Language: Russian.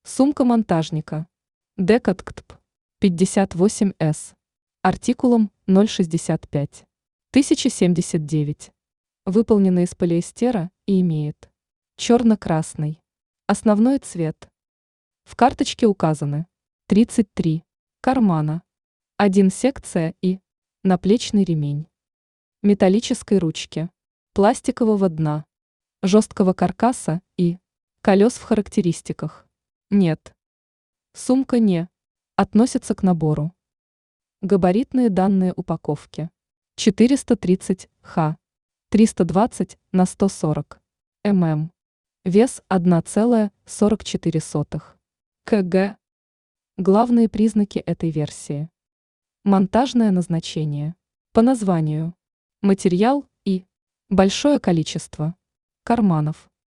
Сумка монтажника. Декатктп 58С. Артикулом 065. 1079. Выполнена из полиэстера и имеет черно-красный основной цвет. В карточке указаны 33 кармана, 1 секция и наплечный ремень. Металлической ручки, пластикового дна, жесткого каркаса и колес в характеристиках нет. Сумка не относится к набору. Габаритные данные упаковки. 430 х, 320 на 140 мм. Вес 1,44 кг. Главные признаки этой версии. Монтажное назначение. По названию. Материал и большое количество карманов.